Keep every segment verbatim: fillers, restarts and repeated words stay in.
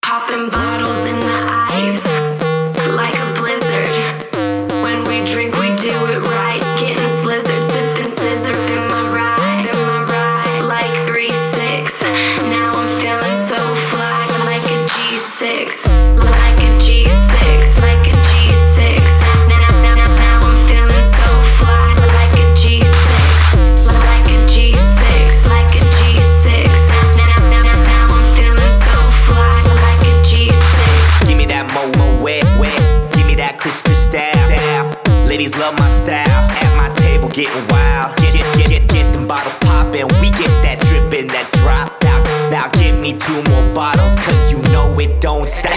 Popping bottles in the ice, like a blizzard. When we drink, we do it right. Getting slizzard, sipping scissor in my ride, in my ride. Like three six. Now I'm feeling so fly, like a G six, like a G six, like a G six. Now, now, now, now I'm feeling so fly, like a G six, like a G six, like a G six. Now, now, now, now I'm feeling so fly, like a G six. Give me that mo mo wet wet. Give me that crystal style. Ladies love my style. At my table getting wild. Get get get get, get them bottles poppin'. We get that drippin', that drop. Now now give me two more bottles, cause you know it don't stop.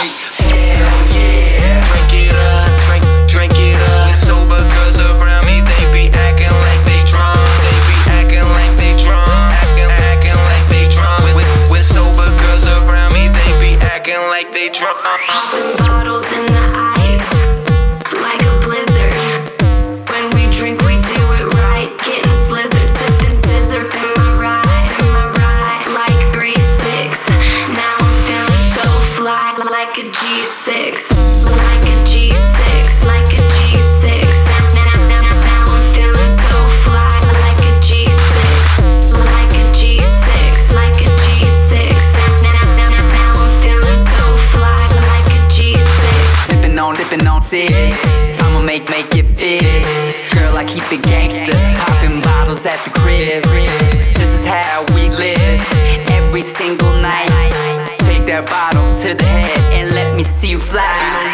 Hell yeah, drink it up, drink, drink it up. Sober girls around me, they be acting like they drunk. They be acting like they drunk, acting, acting like they drunk. With, with sober girls around me, they be acting like they drunk. Popping bottles in the ice, like a blizzard. When we drink, we do it right. Getting slizzard, sipping scissor in my ride, in my ride. Like three six. Now I'm feeling so fly, like a G six, like a G six, like a G six. Now, now, now, now I'm feeling so fly, like a G six, like a G six, like a G six. Now, now, now, now I'm feeling so fly, like a G six. Sippin' on, dippin' on six. I'ma make, make it fit. Girl, I keep it gangsta. Poppin' bottles at the crib. This is how we live. Every single night. Take that bottle to the head and let me see you fly.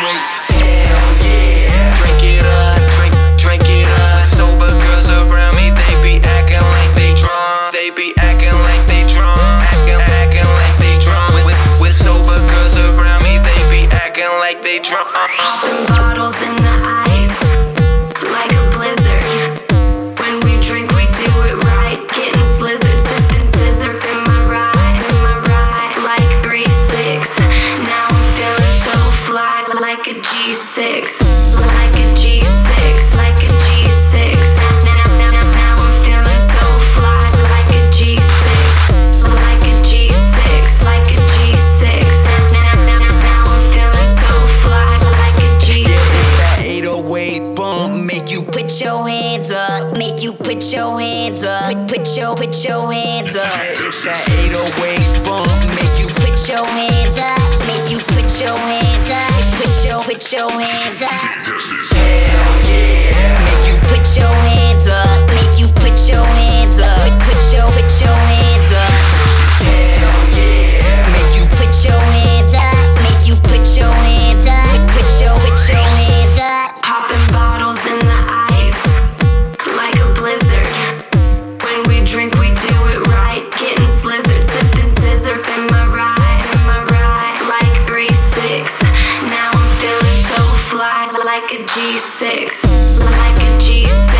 Hell yeah, drink it up, drink, drink it up. Sober girls around me, they be acting like they drunk. They be acting like they drunk, acting, acting like they drunk. With, with sober girls around me, they be acting like they drunk. Popping bottles in the ice, like a blizzard. When we drink, we do it right. Getting slizzard, sipping scissor in my ride, in my ride. Like three six. Now I'm feeling so fly, like a G six, like a G six, like a G six. Now, now, now, now I'm feeling so fly, like a G six, like a G six, like a G six. Now, now, now, now I'm feeling so fly, like a G six. That eight oh eight bump make you Put your hands up, make you put your hands up. Put, put your, put your hands up. It's that eight oh eight bump make you Put your hands up, make you put your hands up. Put your, put your hands up. Hell yeah, Make you put your hands up, make you put your hands up. Put, put your, put your hands up. hell yeah. Make you put your hands up, make you put your hands up. Put your, put your hands up. Popping bottles in the ice, like a blizzard. When we drink, we do it right. Getting slizzard, sipping scissor in my ride, in my ride. Like three six. Now I'm feeling so fly, like a G six, like a G six.